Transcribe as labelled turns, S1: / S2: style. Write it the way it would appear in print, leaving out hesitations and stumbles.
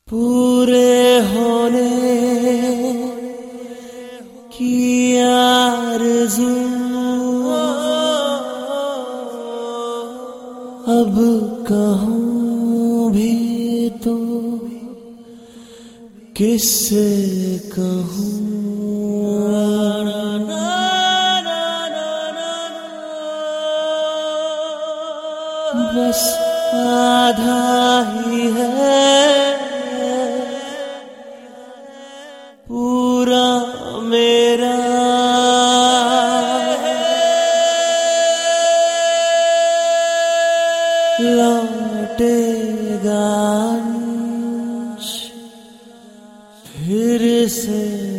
S1: पूरे होने की आरज़ू अब कहूँ भी तो किससे कहूँ। बस आधा ही है पूरा मेरा, लौटेगा अंश फिर से।